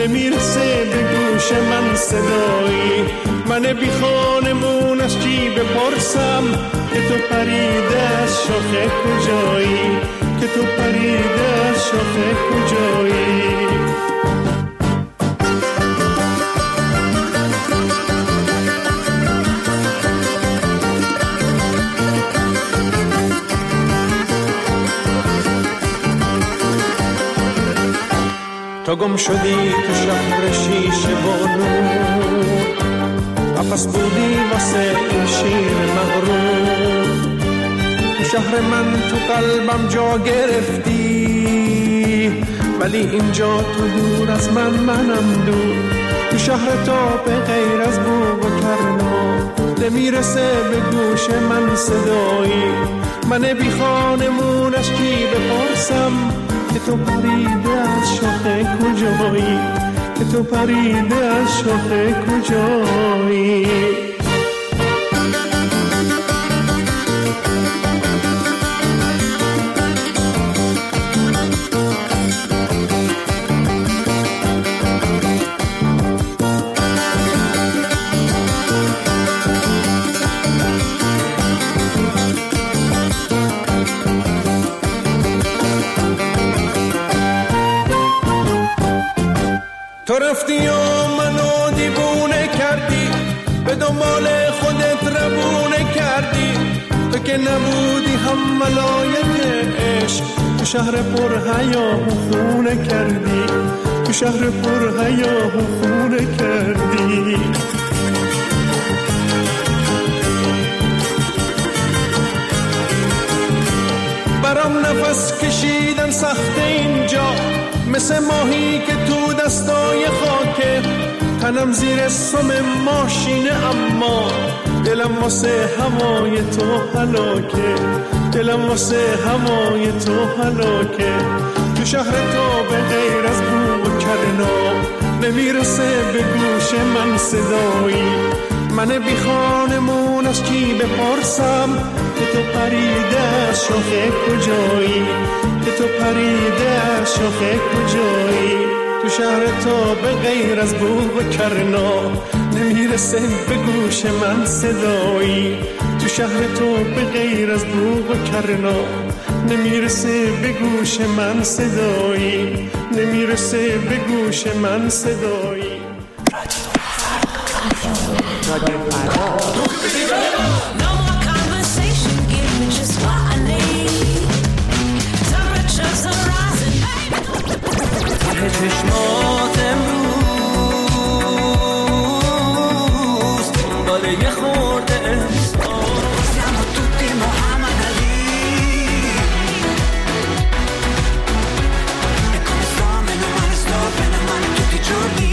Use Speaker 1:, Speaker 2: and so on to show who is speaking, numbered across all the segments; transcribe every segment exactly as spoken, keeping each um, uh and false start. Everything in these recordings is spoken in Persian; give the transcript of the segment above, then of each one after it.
Speaker 1: نمیرسه به گوش من صدایی. من بی خانمون از کی بپرسم که تو پریده از شاخه کجایی، که تو پریده از شاخه کجایی. تو گم شدی تو شهر شیشه بارون، قفس بودی واسه این شیر مغرور. تو شهر من تو قلبم جا گرفتی، ولی اینجا تو دور از من منم دور. تو شهر تو به غیر از بوق و کرنا نمیرسه به گوش من صدایی. من بی خانمونش کی بپرسم که تو پریده از شاخه کجایی، که تو پریده از شاخه کجایی. تو رفتی و منو دیوونه کردی، به دنبال خودت روونه کردی. تو که نبودی هم ملایک عشق، تو شهر پر حیا و خونه کردی، تو شهر پر حیا و خونه کردی. برام نفس کشیدن سخته اینجا، مثل ماهی که تو دستای خاکه. تنم زیر سم ماشینه اما دلم واسه هوای تو هلاکه، دلم واسه هوای تو هلاکه. تو شهر تو به غیر از بوق و کرنا نمیرسه به گوش من صدایی. من بی خانمون از کی بپرسم که تو پریده از شاخه کجایی، که تو پریده از شاخه کجایی. تو شهر تو به غیر از بوق و کرنا نمیرسه به گوش من صدایی. تو شهر تو به غیر از بوق و کرنا نمیرسه به گوش من صدایی، نمیرسه به گوش من صدایی. رادیو
Speaker 2: چشمات امروز دنبال یه خورده احساس. Siamo tutti Muhammad Ali e come sto meno male sto bene male tutti i giorni.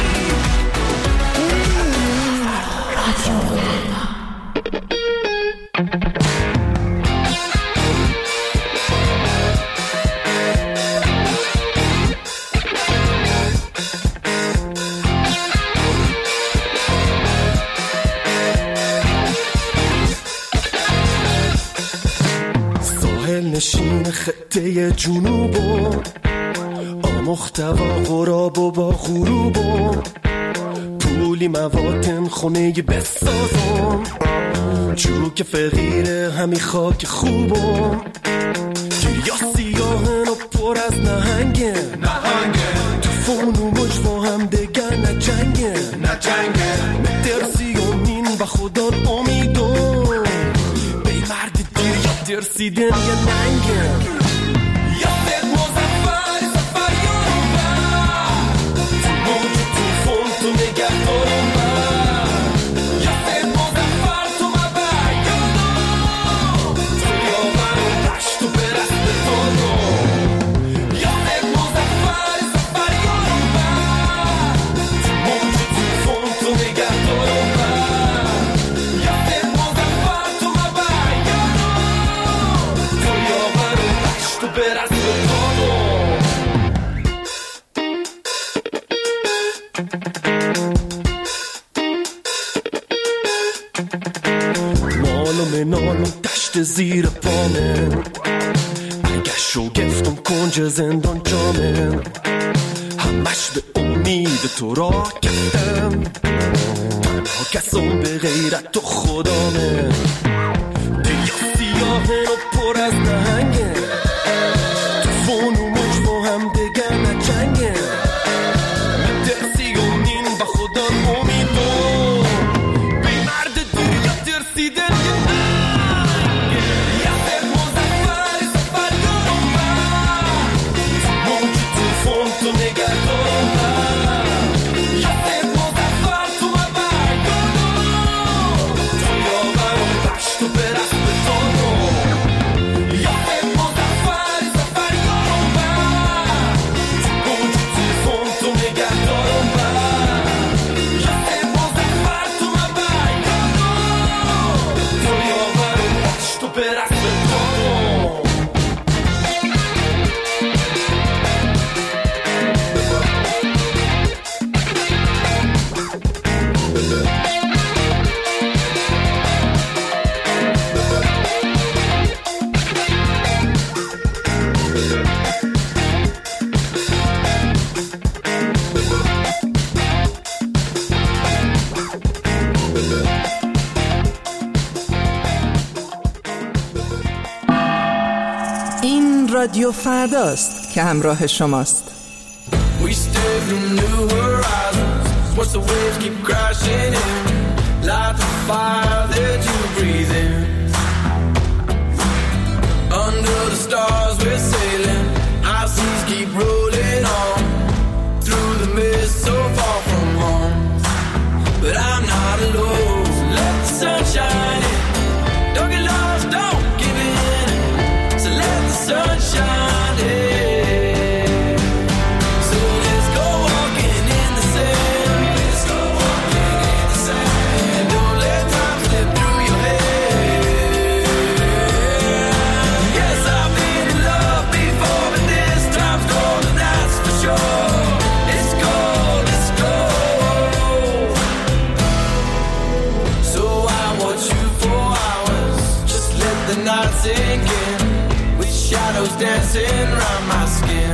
Speaker 3: نشین خطه جنوبو آمختوا غراب و با غروبو پولی مواتن خونه بسازم جو که فقیره همی خاک خوبو گریا سیاهن و پر از نهنگه نهنگه تو فونو مجوا هم دگر نجنگه نجنگه مترسی و مین و خدا امیدو بی مرد دیر یا ترسیدن یا ننگه یا دل مزفر سفر یارم با تو موج تو فون تو نگه دارم با یا دل مزفر تو مبر یادم تو یاور و دشت و برست بتانم یا دل مزفر سفر یارم با تو موج تو فون تو نگه دارم با یا دل مزفر تو مبر یادم تو یاور و دشت و برست مال و منال و دشت زیر پامه اگه شگفتم کنج زندان جامه همش به امید تو را کردم، تنها کسان به غیرت تو خدامه، دیگه سیاهه و پر از نهنگه، توفون و موج با هم دگر نجنگه، مترسی و نین با خدا امیدوار، بی مرد دنیا ترسیده
Speaker 4: رادیو فرداست که همراه شماست.
Speaker 5: We stare through new horizons. Watch the waves keep crashing in. Light the fire that you breathe in. Under the stars we're sailing. Our seas keep rolling on. Through the mist so far from home. But I'm not alone. So let the sun shine in. Don't get lost, don't give in. So let the sun shine in. So let's go walking in the sand. Let's go walking in the sand. And don't let time slip through your head. Yes, I've been in love before, but this time's golden, that's for sure. It's gold, it's gold. So I watch you for hours. Just let the night sink in. Shadows dancing around my skin.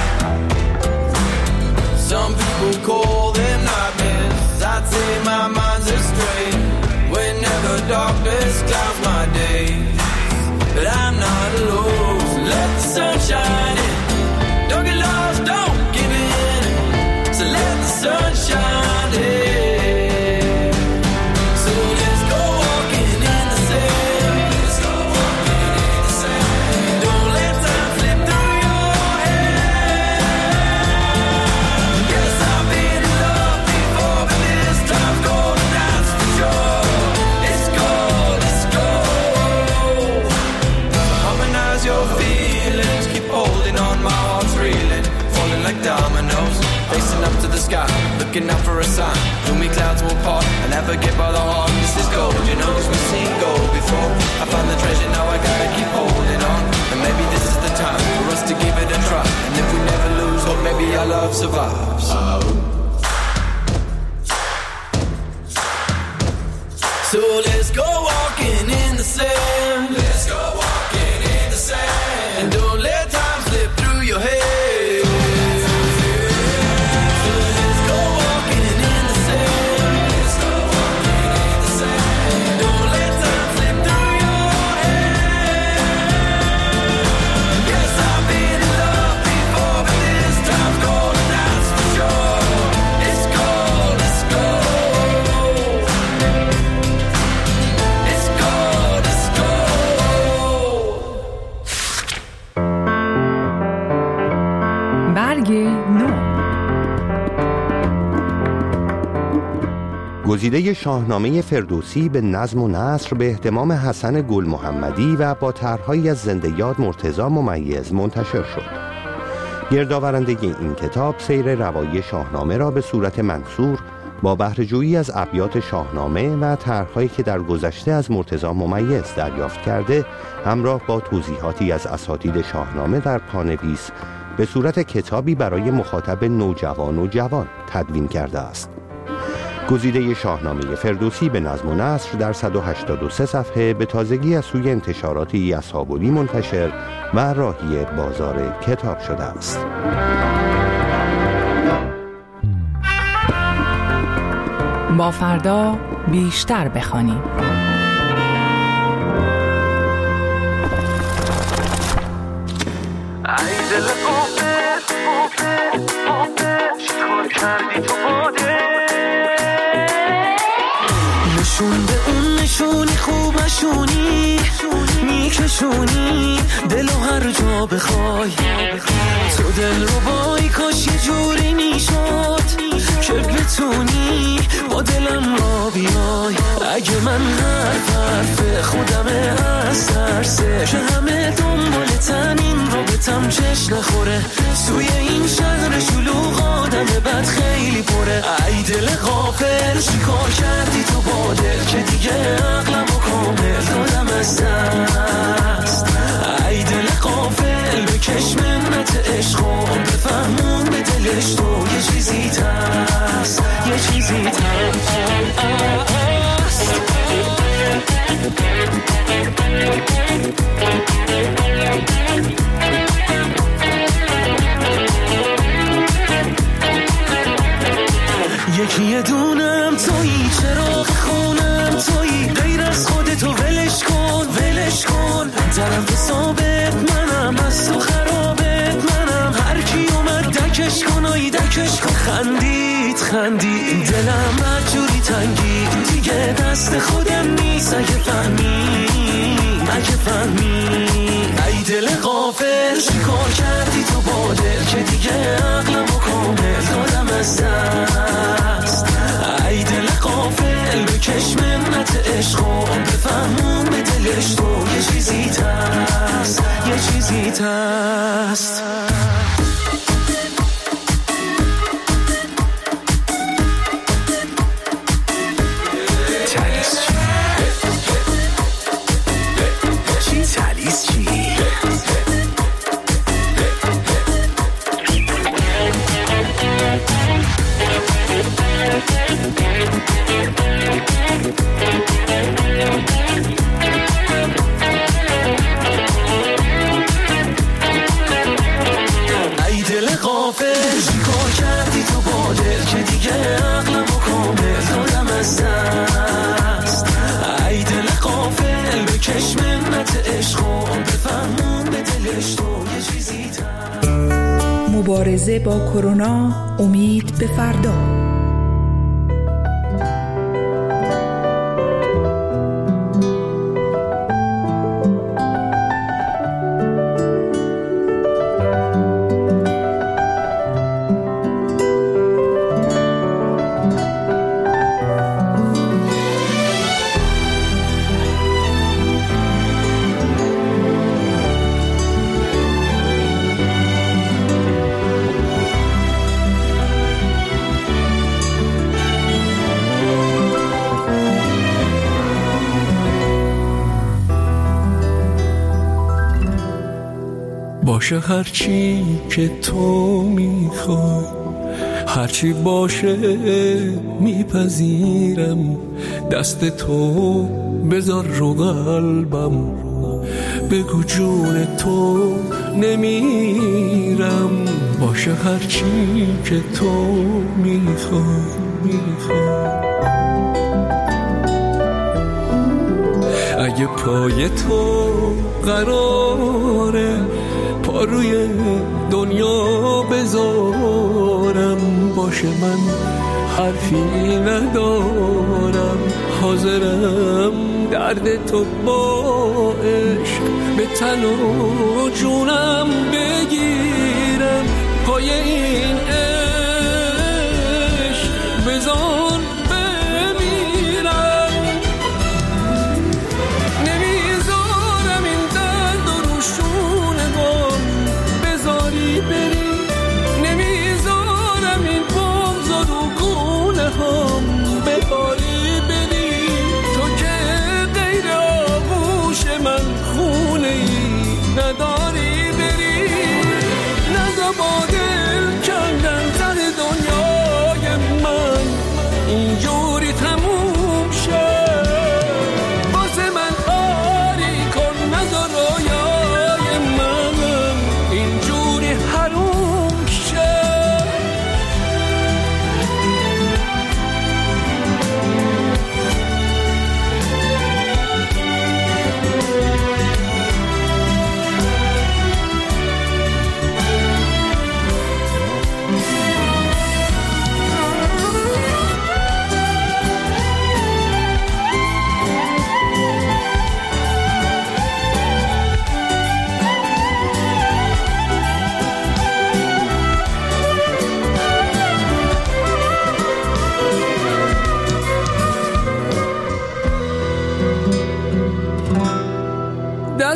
Speaker 5: Some people call them nightmares. I'd say my mind's astray. Whenever darkness clouds my days. But I'm not alone. So let the sun shine in. Don't get lost, don't give in. So let the sun shine in. So let's go walking in the sand. Let's go walking in the sand. Don't let time slip through your head. Yes, I've been in love before, but this time's golden, that's for sure. It's gold, it's gold. So harmonize your feelings, keep holding on, my heart's reeling, falling like dominoes, facing up to the sky, looking out for a sign. Gloomy clouds will part, I never get by the heart. This is gold, you know, 'cause we've seen gold before. I found the treasure, now I gotta keep holding on. And maybe this is the time for us to give it a try. And if we never lose hope, maybe our love survives. So let's go walking in the sand. Let's go walking in the sand. And don't let time slip through your head. So let's go walking in the sand. Let's go walking in the sand. Don't let time slip through your head. Yes, I've been in love before, but this time's golden, that's for sure. It's gold, it's gold. It's gold, it's gold.
Speaker 4: برگ نو.
Speaker 6: گزیده شاهنامه فردوسی به نظم و نثر به اهتمام حسن گل محمدی و با طرحهایی از زنده یاد مرتضی ممیز منتشر شد. گردآورندگی این کتاب سیر روایی شاهنامه را به صورت منثور با بهره‌جویی از ابیات شاهنامه و طرحهایی که در گذشته از مرتضی ممیز دریافت کرده، همراه با توضیحاتی از اساتید شاهنامه در پانویس به صورت کتابی برای مخاطب نوجوان و جوان تدوین کرده است. گزیده شاهنامه فردوسی به نظم و نثر در صد و هشتاد و سه صفحه به تازگی از سوی انتشاراتی اصحاب‌الی منتشر و راهی بازار کتاب شده است.
Speaker 4: با فردا بیشتر بخوانیم.
Speaker 3: ای دل غافل غافل غافل چیکار کردی تو باده نشون به اون نشونی خوب نشونی میکشونی دلو هر جا بخوای تو دل رو بای کاش یه جوری میشد که بتونی با دلم را بیای اگه من حرف حرف خودمه از ترسه که همه دنبالتن این رابطم چش نخوره توی این شهر شلوغ آدم بد خیلی پره ای دل غافل چیکار کردی تو با دل که دیگه عقلم و کامل دادم از دست ای دل غافل بکش منت عشقو بفهمون به دلش تو یه چیزی تست یه چیزی تست یکی یه دونم تویی چراغ خونم تویی غیر از خودتو ولش کن ولش کن طرف ثابت منم از تو خرابت منم هر کی اومد دکش کن آی دکش کن خندید خندید دلم مجوری تنگی دیگه دست خودم نیست اگه فهمی اگه فهمی ای دل غافل چیکار کردی تو با دل که دیگه عقلم و کامل دادم از دست ای دل غافل بکش منت عشقو بفهمون به دلش تو یه چیزی تست یه چیزی تست
Speaker 4: مبارزه با کرونا، امید به فردا.
Speaker 3: باشه هرچی که تو میخوای هرچی باشه میپذیرم دست تو بذار رو قلبم بگو جون تو نمیرم باشه هرچی که تو میخوای میخوای اگه پای تو قراره پا روی دنیا بذارم باشه من حرفی ندارم حاضرم درد تو با عشق به تن و جونم بگیرم پای این عشق بذار بمیرم نمیذارم این درد و روشونه گم بذاری بری نمیذارم این بغض و رو گونه هم بباری بری تو که غیر آغوش من خونه ای نداری بری نزا با دل کندن ته دنیای من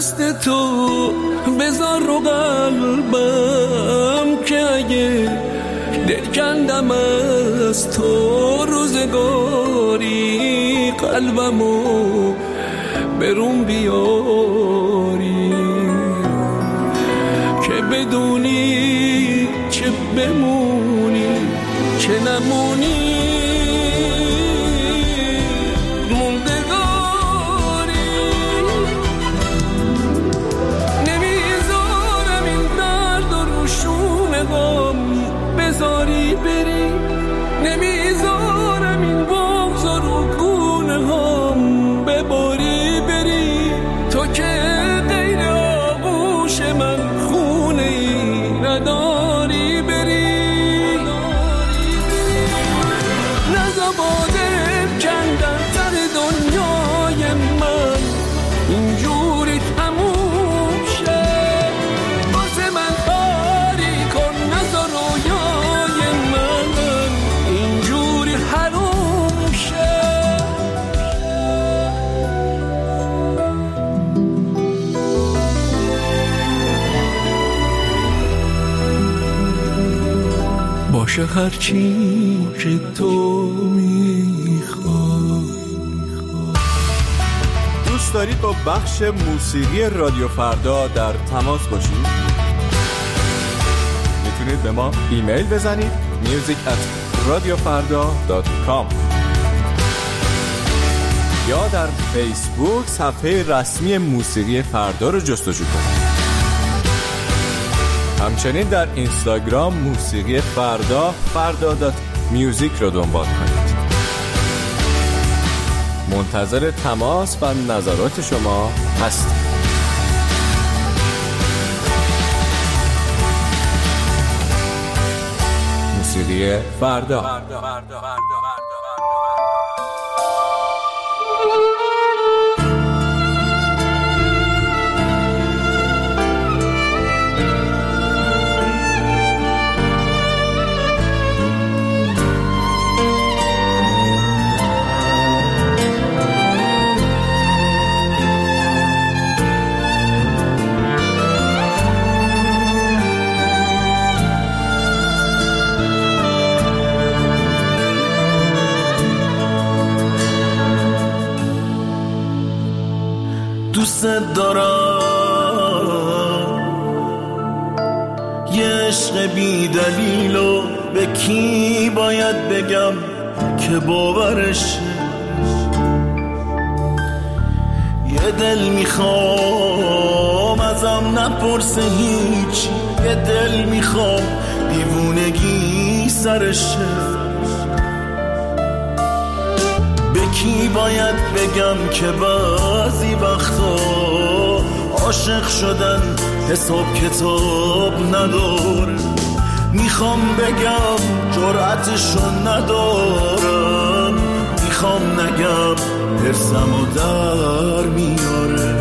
Speaker 1: دست تو بذار رو قلبم که اگه دل کندم از تو روزگاری قلبمو برون بیاری که بدونی چه بمونی چه نمونی بذاری بری نمیذارم این بغض رو گونه هم بباری بری تو که غیر آغوش من خونه ای نداری بری نزباده کندن تر دنیای من اینجوری تموم شد واسه من کاری کن نذار رویای من اینجوری حروم شد باشه هرچی که تو میخوای.
Speaker 7: دوست دارید با بخش موسیقی رادیو فردا در تماس باشید؟ میتونید به ما ایمیل بزنید music at radiofarda dot com یا در فیسبوک صفحه رسمی موسیقی فردا رو جستجو کنید. همچنین در اینستاگرام موسیقی فردا فردا دات میوزیک رو دنبال کنید. منتظر تماس و نظرات شما هستیم. موسیقی فردا.
Speaker 3: دوست دارم یه عشق بی دلیلو به کی باید بگم که باورش یه دل میخوام ازم نپرسه هیچ یه دل میخوام دیوونگی سرشه کی باید بگم که بعضی وقتا عاشق شدن حساب کتاب نداره میخوام بگم جرأتشو ندارم میخوام نگم حرصمو در میاره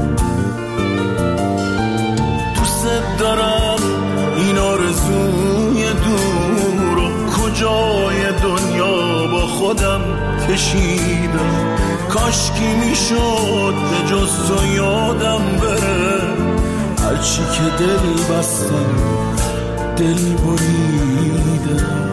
Speaker 3: دوست دارم این آرزوی دور و کجای دنیا با خودم کشیدم کاشکی میشد به جز تو یادم بره هرچی که دل بستم دل بریدم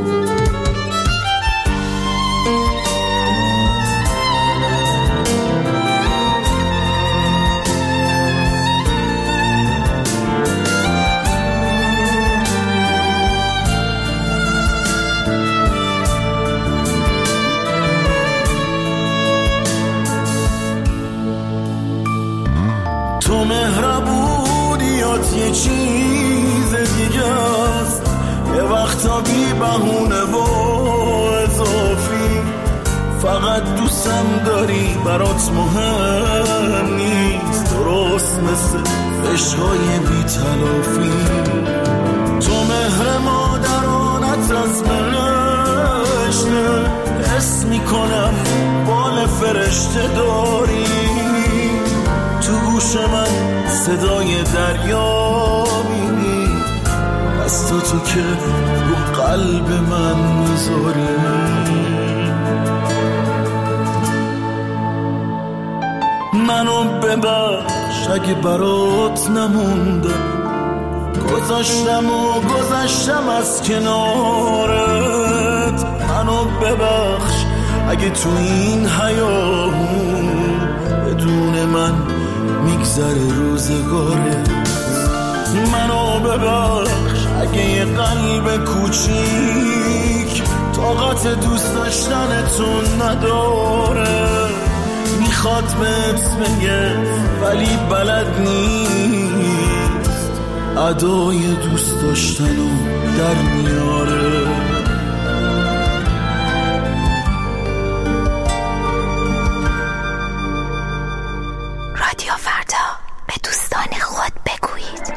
Speaker 3: تو مهربونیات یه چیز دیگه است یه وقتا بی بهونه و اضافی فقط دوستم داری برات مهم نیست درست مثل عشقای بی تلافی تو مهر مادرانت از بهشته حس میکنم بال فرشته داری تو گوش من صدای دریا میبینی از تو تو که رو قلب من میذاری منو ببخش اگه برات نموندم، گذاشتم و گذاشتم از کنارت. منو ببخش اگه تو این حیاهون بدون من میگذره روزگارت. منو ببخش اگه یه قلب کوچیک طاقت دوست داشتنتون نداره، میخواد بهت بگه ولی بلد نیست ادای دوست داشتنو در میاره.
Speaker 8: رادیو فردا، به دوستان خود بگویید.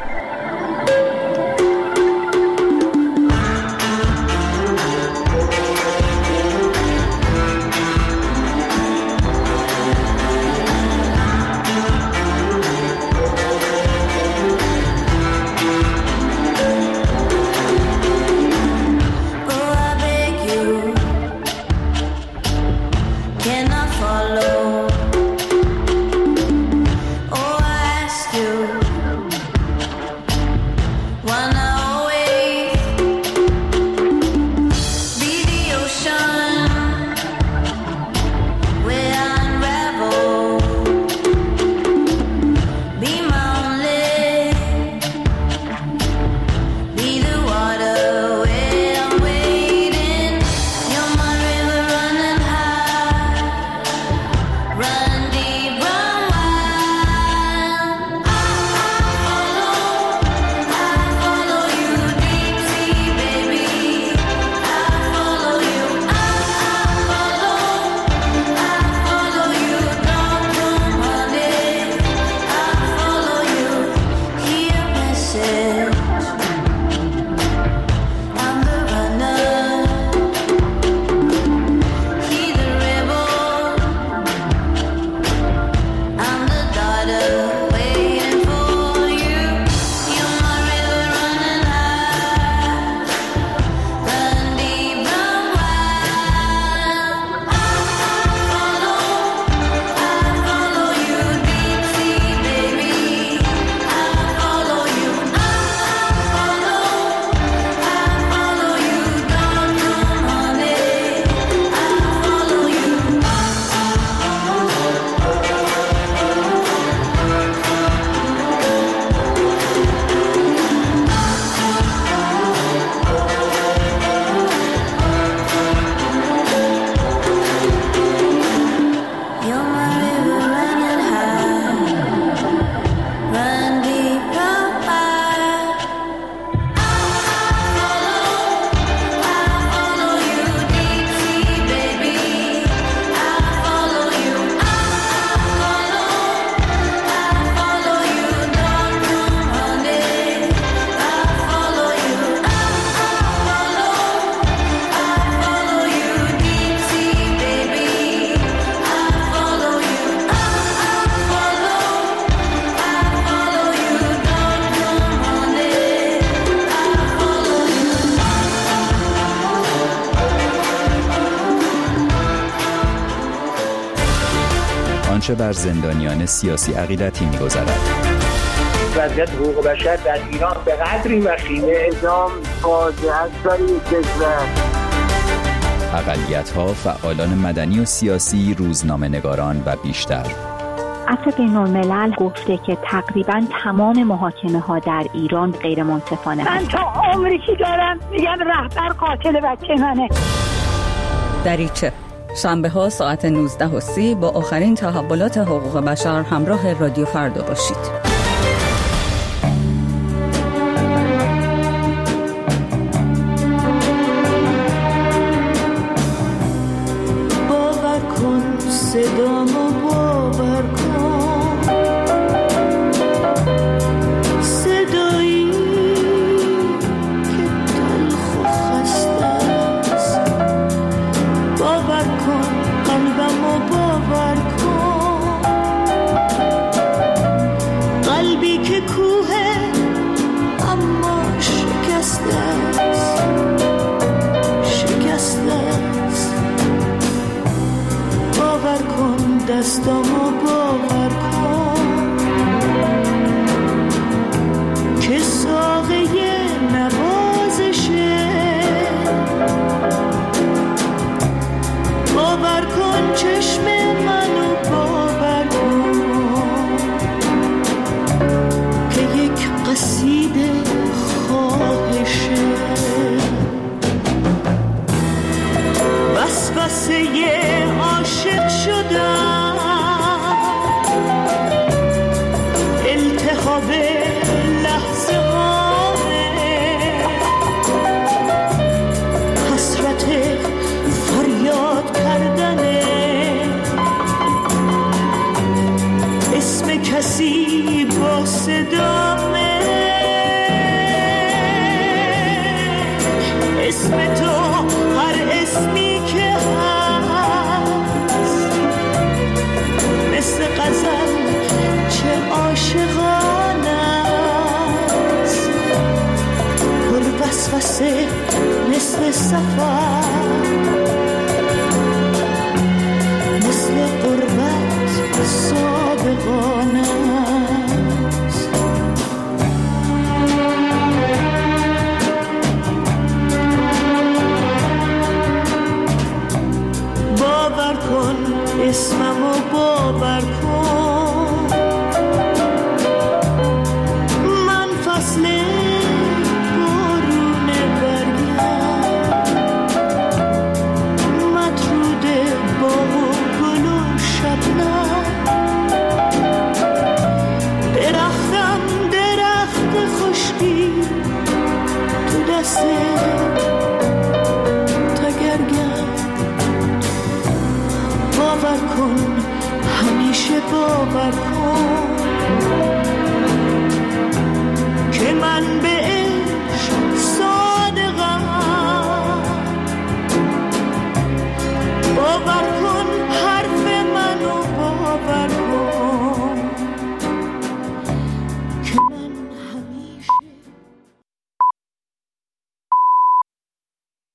Speaker 9: آنچه بر زندانیان سیاسی عقیدتی می‌گذرد.
Speaker 10: وضعیت حقوق بشر در ایران به قدری وخیمه، اعدام فاجعه است برای کشور.
Speaker 9: اقلیت‌ها، فعالان مدنی و سیاسی، روزنامه‌نگاران و بیشتر.
Speaker 11: عفو بین‌الملل گفته که تقریباً تمام محاکمه‌ها در ایران غیر منصفانه
Speaker 12: هست. من تا عمری که دارم میگم رهبر قاتل بچه منه.
Speaker 13: دریچه شنبه ها ساعت نوزده و سی با آخرین تحولات حقوق بشر همراه رادیو فردا باشید.
Speaker 14: باور کن صدامو باور کن، صدایی که تلخ و خسته است. باور کن قلبمو باور کن، قلبی که کوه اما شکسته است، شکسته است. باور کن دستامو باور قصه عاشق شدم، التهاب لحظه هامه، حسرت فریاد کردنه، اسم کسی با صدامه، اسم تو هر اسمی که هست، مثل غزل چه عاشقانه است، پر وسوسه مثل سفر، مثل غربت صادقانه است. باور کن اسممو باور کن، من فصل بارون برگم، مطرود باغ و گل و شبنم، درختم درخت خشکی تو دست تگرگم. باور کن همیشه باور کن،